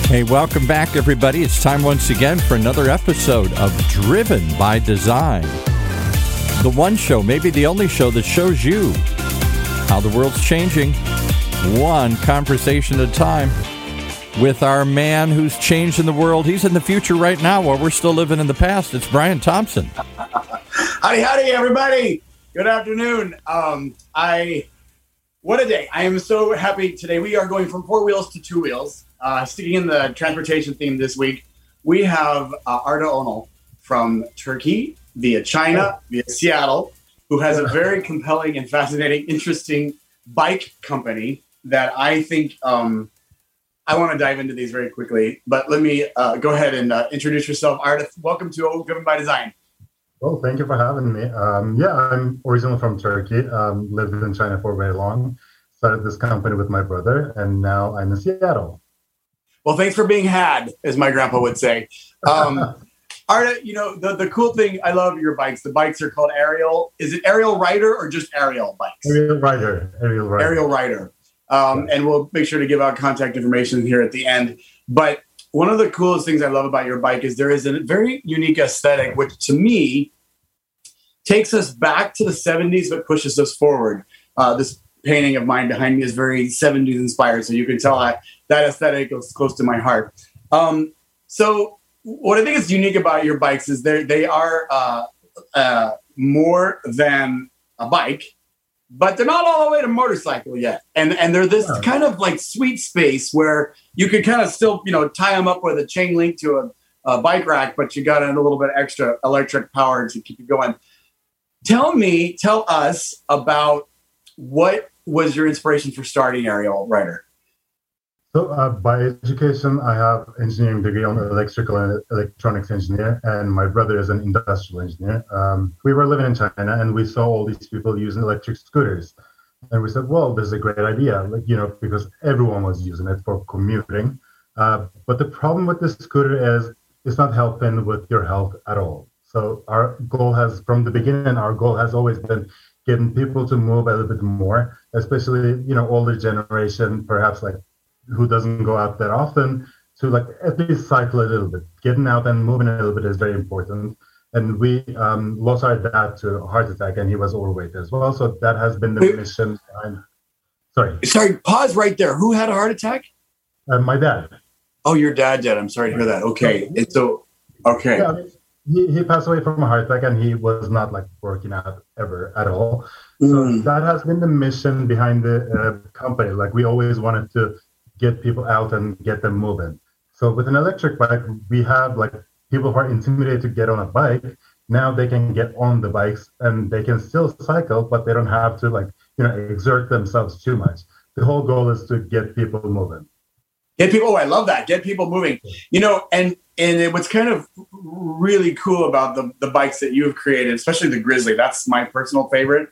Hey, welcome back, everybody. It's time once again for another episode of Driven by Design. The one show, maybe the only show that shows you how the world's changing, one conversation at a time, with our man who's changing the world. He's in the future right now while we're still living in the past. It's Brian Thompson. Howdy, everybody. Good afternoon. What a day. I am so happy today. We are going from 4 wheels to 2 wheels. Sticking in the transportation theme this week, we have Arda Onal from Turkey via China, via Seattle, who has a very compelling and fascinating, interesting bike company that I think I want to dive into these very quickly. But let me go ahead and introduce yourself. Arda, welcome to Driven by Design. Well, thank you for having me. I'm originally from Turkey, lived in China for very long, started this company with my brother, and now I'm in Seattle. Well, thanks for being had, as my grandpa would say. Arda, the cool thing, I love your bikes. The bikes are called Aerial. Is it Aerial Rider or just Aerial bikes? Aerial Rider. Aerial Rider. And we'll make sure to give out contact information here at the end. But one of the coolest things I love about your bike is there is a very unique aesthetic, which to me takes us back to the 70s, but pushes us forward. This painting of mine behind me is very 70s inspired, so you can tell that aesthetic goes close to my heart. So what I think is unique about your bikes is they are more than a bike, but they're not all the way to motorcycle yet. And they're this kind of like sweet space where you could kind of still, tie them up with a chain link to a bike rack, but you got a little bit extra electric power to keep it going. Tell us about what was your inspiration for starting Aerial Rider? So by education, I have engineering degree on electrical and electronics engineer, and my brother is an industrial engineer. We were living in China, and we saw all these people using electric scooters. And we said, well, this is a great idea, because everyone was using it for commuting. But the problem with this scooter is it's not helping with your health at all. So our goal has always been getting people to move a little bit more, especially, older generation, perhaps like who doesn't go out that often, to like at least cycle a little bit. Getting out and moving a little bit is very important. And we lost our dad to a heart attack, and he was overweight as well. So that has been the mission. Sorry, pause right there. Who had a heart attack? My dad. Oh, your dad did. I'm sorry to hear that. Okay. Okay. Yeah, he passed away from a heart attack, and he was not like working out ever at all. So that has been the mission behind the company. Like we always wanted to get people out and get them moving. So with an electric bike, we have like people who are intimidated to get on a bike. Now they can get on the bikes and they can still cycle, but they don't have to exert themselves too much. The whole goal is to get people moving. I love that. Get people moving. And what's kind of really cool about the bikes that you've created, especially the Grizzly, that's my personal favorite.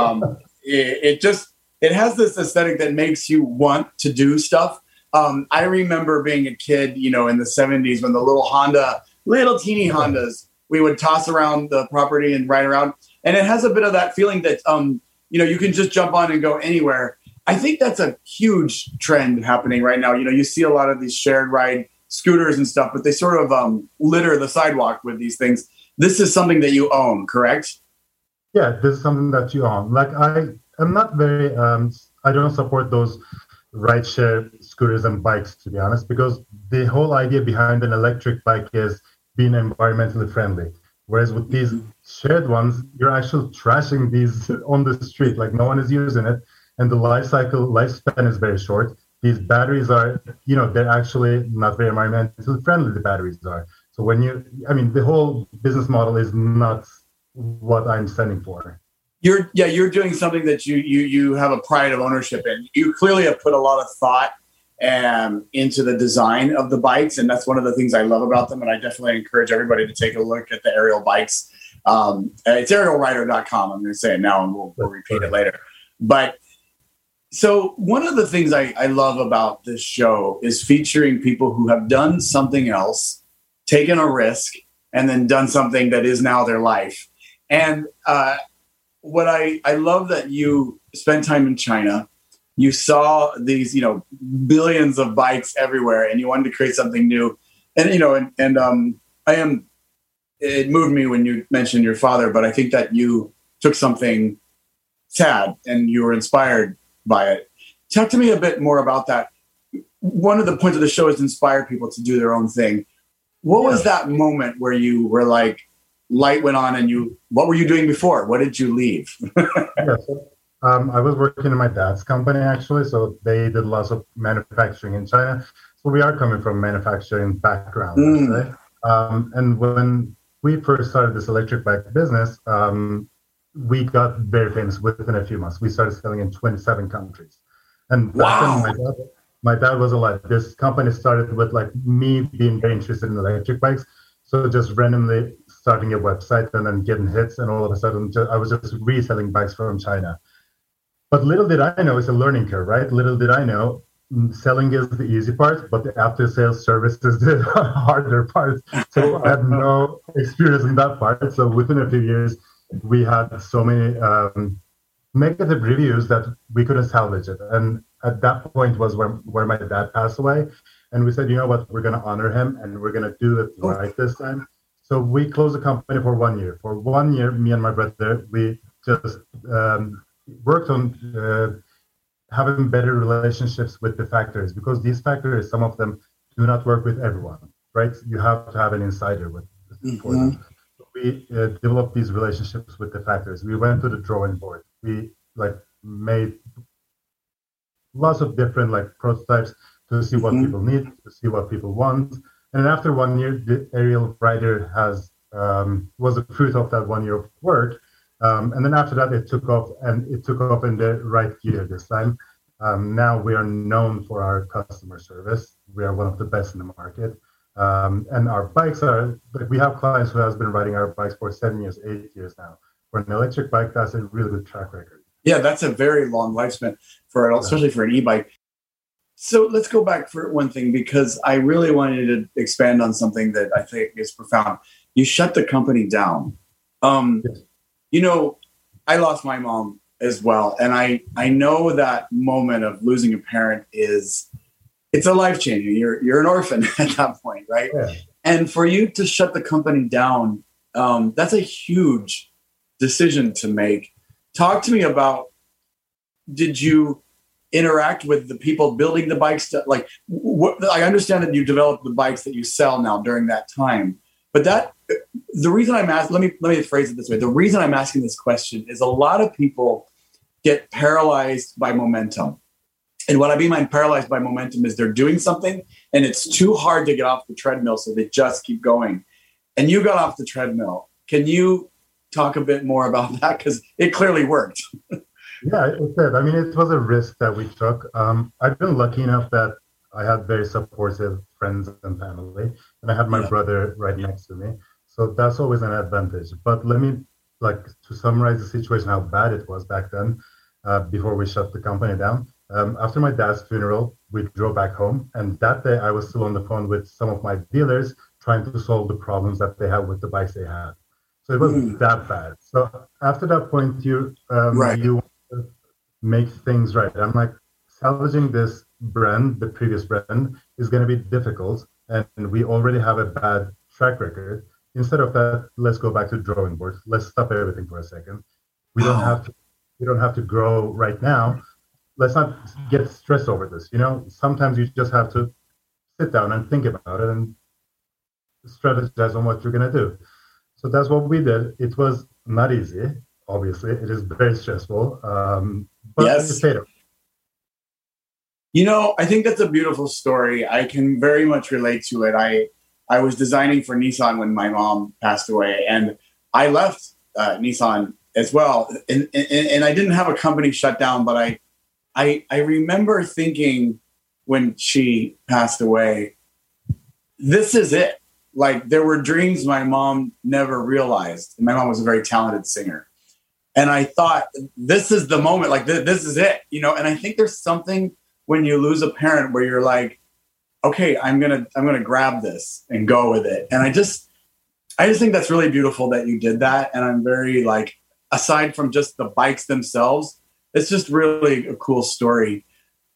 It has this aesthetic that makes you want to do stuff. I remember being a kid, in the 70s when the little teeny Hondas, we would toss around the property and ride around. And it has a bit of that feeling that, you can just jump on and go anywhere. I think that's a huge trend happening right now. You see a lot of these shared ride scooters and stuff, but they sort of litter the sidewalk with these things. This is something that you own, correct? Yeah, this is something that you own. Like I'm not very, I don't support those rideshare scooters and bikes, to be honest, because the whole idea behind an electric bike is being environmentally friendly. Whereas with these shared ones, you're actually trashing these on the street, like no one is using it. And the lifespan is very short. These batteries are, they're actually not very environmentally friendly, the batteries are. So the whole business model is not what I'm standing for. You're doing something that you have a pride of ownership in. You clearly have put a lot of thought into the design of the bikes, and that's one of the things I love about them. And I definitely encourage everybody to take a look at the Aerial bikes. It's aerialrider.com. I'm going to say it now, and we'll repeat it later. But so one of the things I love about this show is featuring people who have done something else, taken a risk, and then done something that is now their life. And what I love that you spent time in China. you saw these, billions of bikes everywhere, and you wanted to create something new. And, it moved me when you mentioned your father, but I think that you took something sad and you were inspired by it. Talk to me a bit more about that. One of the points of the show is to inspire people to do their own thing. What was that moment where you were like, light went on and what were you doing before? What did you leave? I was working in my dad's company, actually. So they did lots of manufacturing in China. So we are coming from manufacturing background, right? And when we first started this electric bike business, we got very famous within a few months. We started selling in 27 countries. And back then, my dad was alive. This company started with like me being very interested in electric bikes. So just randomly starting a website and then getting hits. And all of a sudden, I was just reselling bikes from China. But little did I know, it's a learning curve, right? Little did I know, selling is the easy part, but the after-sales service is the harder part. So I had no experience in that part. So within a few years, we had so many negative reviews that we couldn't salvage it. And at that point was where my dad passed away. And we said, you know what, we're going to honor him and we're going to do it right this time. So we closed the company for 1 year. For 1 year, me and my brother, we just worked on having better relationships with the factories, because these factories, some of them do not work with everyone, right? You have to have an insider for them. We developed these relationships with the factories. We went to the drawing board. We made lots of different prototypes to see what people need, to see what people want. And after 1 year, the Ariel Rider was the fruit of that 1 year of work. And then after that, it took off, and it took off in the right gear this time. Now we are known for our customer service. We are one of the best in the market. And our bikes we have clients who has been riding our bikes for 7 years, 8 years now. For an electric bike, that's a really good track record. Yeah, that's a very long lifespan especially for an e-bike. So let's go back for one thing, because I really wanted to expand on something that I think is profound. You shut the company down. Yes. I lost my mom as well. And I know that moment of losing a parent it's a life-changing. You're an orphan at that point, right? Yeah. And for you to shut the company down, that's a huge decision to make. Talk to me about, did you interact with the people building the bikes? I understand that you developed the bikes that you sell now during that time, but the reason I'm asking, let me phrase it this way. The reason I'm asking this question is a lot of people get paralyzed by momentum. And what I mean by paralyzed by momentum is they're doing something and it's too hard to get off the treadmill, so they just keep going. And you got off the treadmill. Can you talk a bit more about that? Because it clearly worked. Yeah, it did. I mean, it was a risk that we took. I've been lucky enough that I had very supportive friends and family, and I had my brother right next to me. So that's always an advantage. But let me, to summarize the situation, how bad it was back then, before we shut the company down. After my dad's funeral, we drove back home. And that day, I was still on the phone with some of my dealers trying to solve the problems that they had with the bikes they had. So it wasn't that bad. So after that point, you want to make things right. I'm like, salvaging this brand, the previous brand, is going to be difficult. And we already have a bad track record. Instead of that, let's go back to the drawing board. Let's stop everything for a second. We don't have to grow right now. Let's not get stressed over this. Sometimes you just have to sit down and think about it and strategize on what you're going to do. So that's what we did. It was not easy. Obviously, it is very stressful. But it's paid off. I think that's a beautiful story. I can very much relate to it. I was designing for Nissan when my mom passed away, and I left Nissan as well. And I didn't have a company shut down, but I remember thinking when she passed away, this is it. There were dreams my mom never realized. My mom was a very talented singer. And I thought, this is the moment, this is it, and I think there's something when you lose a parent where you're like, okay, I'm going to grab this and go with it. And I just think that's really beautiful that you did that. And I'm very aside from just the bikes themselves, it's just really a cool story.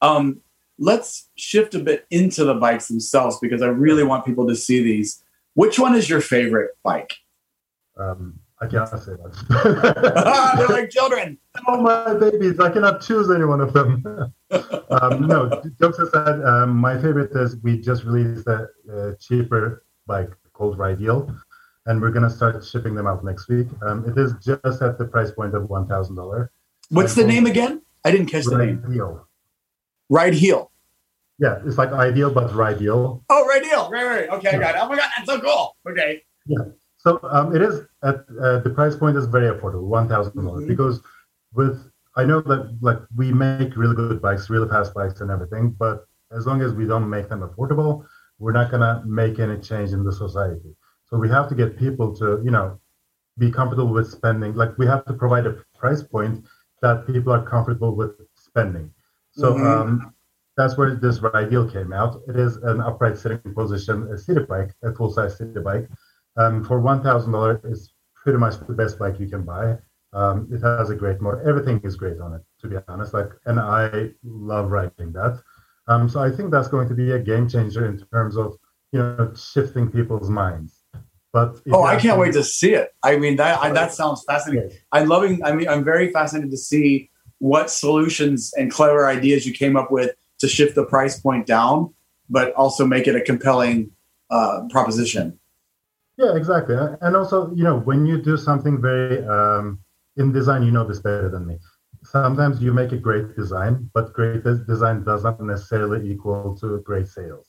Let's shift a bit into the bikes themselves because I really want people to see these. Which one is your favorite bike? I cannot say that. They're like children. Oh, my babies. I cannot choose any one of them. No, jokes aside, my favorite is we just released a cheaper bike called Rideal, and we're going to start shipping them out next week. It is just at the price point of $1,000. What's the name again? I didn't catch the name. Rideal. Rideal. Yeah, it's like ideal, but Rideal. Oh, Rideal. Right. Okay, I got it. Oh my God, that's so cool. Okay. Yeah. So it is at the price point is very affordable, $1,000, because I know that like we make really good bikes, really fast bikes and everything, but as long as we don't make them affordable, we're not gonna make any change in the society. So we have to get people to, be comfortable with spending. Like we have to provide a price point that people are comfortable with spending. So that's where this Rideal came out. It is an upright sitting position, a city bike, a full-size city bike. For $1,000, it's pretty much the best bike you can buy. It has a great motor. Everything is great on it, to be honest. And I love riding that. So I think that's going to be a game changer in terms of, shifting people's minds. But I can't wait to see it. I mean, that sounds fascinating. Yes. I'm very fascinated to see what solutions and clever ideas you came up with to shift the price point down, but also make it a compelling proposition. Yeah, exactly. And also, when you do something very in design, you know this better than me. Sometimes you make a great design, but great design doesn't necessarily equal to great sales.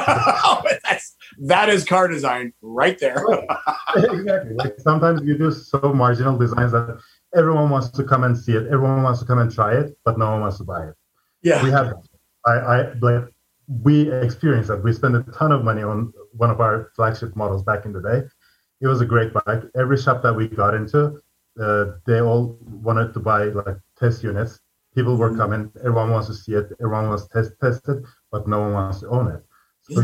That is car design right there. Exactly. Like sometimes you do so marginal designs that everyone wants to come and see it. Everyone wants to come and try it, but no one wants to buy it. Yeah. We have that. We experienced that. We spent a ton of money on one of our flagship models back in the day. It was a great bike. Every shop that we got into, they all wanted to buy test units. People were coming. Everyone wants to see it. Everyone wants to test it, but no one wants to own it. So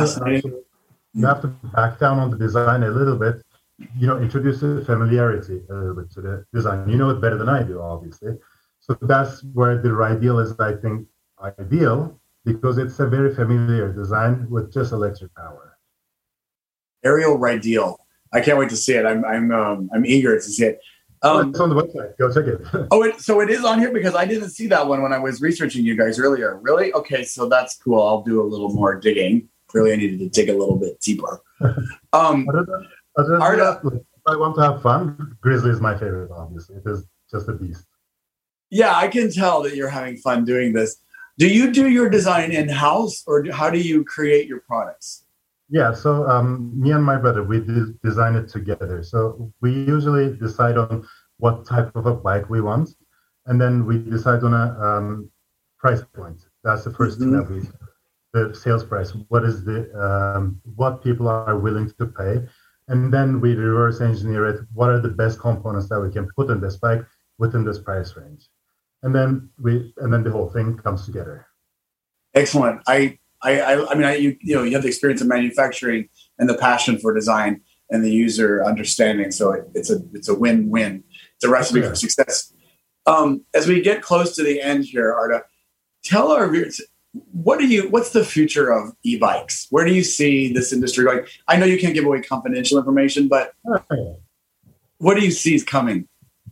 you have to back down on the design a little bit. Introduce a familiarity a little bit to the design. You know it better than I do, obviously. So that's where the Rideal is, I think, ideal, because it's a very familiar design with just electric power. Ariel Rideal. I can't wait to see it. I'm eager to see it. It's on the website. Go check it. So it is on here because I didn't see that one when I was researching you guys earlier. Really? Okay, so that's cool. I'll do a little more digging. Clearly, I needed to dig a little bit deeper. Other than that, if I want to have fun, Grizzly is my favorite, obviously. It is just a beast. Yeah, I can tell that you're having fun doing this. Do you do your design in-house, or how do you create your products? Yeah, so me and my brother, we design it together. So we usually decide on what type of a bike we want, and then we decide on a price point. That's the first thing that the sales price. What is what people are willing to pay, and then we reverse engineer it. What are the best components that we can put in this bike within this price range, and then the whole thing comes together. Excellent. You have the experience of manufacturing and the passion for design and the user understanding. So it's a win-win. It's a recipe for success. As we get close to the end here, Arda, tell our viewers, what's the future of e-bikes? Where do you see this industry going? I know you can't give away confidential information, but what do you see is coming?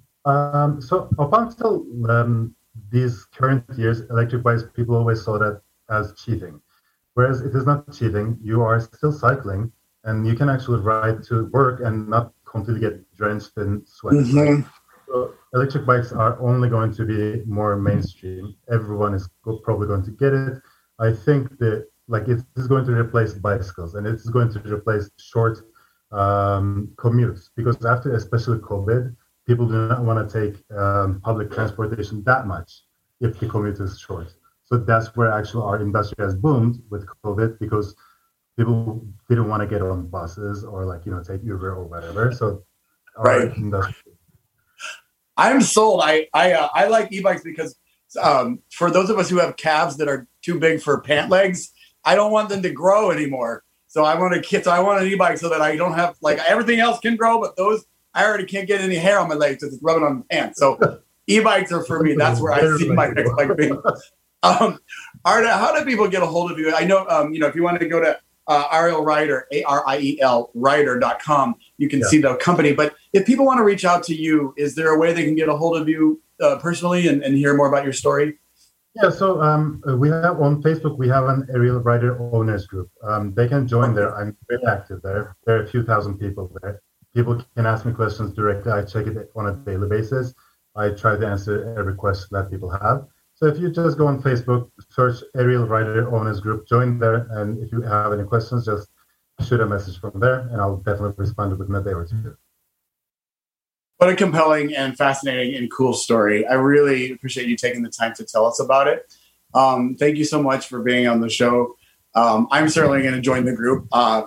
So up until these current years, electric bikes, people always saw that as cheating. Whereas it is not cheating. You are still cycling, and you can actually ride to work and not completely get drenched in sweat. Mm-hmm. So electric bikes are only going to be more mainstream. Everyone is probably going to get it. I think that it is going to replace bicycles, and it is going to replace short commutes, because after especially COVID, people do not want to take public transportation that much if the commute is short. So that's where actually our industry has boomed with COVID, because people didn't want to get on buses or take Uber or whatever. So our industry. I'm sold. I like e-bikes because for those of us who have calves that are too big for pant legs, I don't want them to grow anymore. So I want an e-bike so that I don't have everything else can grow, but those I already can't get any hair on my legs because it's rubbing on the pants. So e-bikes are for me. That's where I see my next bike being. Arda, how do people get a hold of you? I know, if you want to go to Ariel Ryder, ARIEL Ryder.com, you can see the company. But if people want to reach out to you, is there a way they can get a hold of you personally and hear more about your story? Yeah, so we have on Facebook, we have an Ariel Ryder owners group. They can join there. I'm very active there. There are a few thousand people there. People can ask me questions directly. I check it on a daily basis. I try to answer every question that people have. So if you just go on Facebook, search Ariel Ryder Owners Group, join there, and if you have any questions, just shoot a message from there, and I'll definitely respond within a day or two. What a compelling and fascinating and cool story. I really appreciate you taking the time to tell us about it. Thank you so much for being on the show. I'm certainly going to join the group. I'm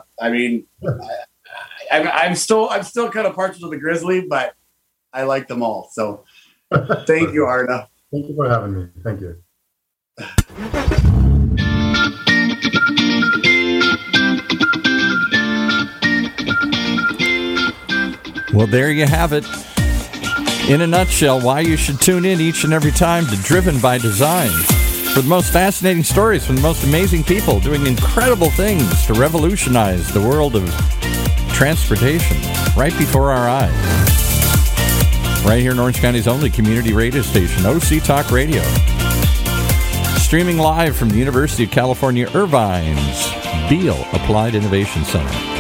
still kind of partial to the Grizzly, but I like them all. So thank you, Arda. Thank you for having me. Thank you. Well, there you have it. In a nutshell, why you should tune in each and every time to Driven by Design for the most fascinating stories from the most amazing people doing incredible things to revolutionize the world of transportation right before our eyes. Right here in Orange County's only community radio station, OC Talk Radio. Streaming live from the University of California, Irvine's Beale Applied Innovation Center.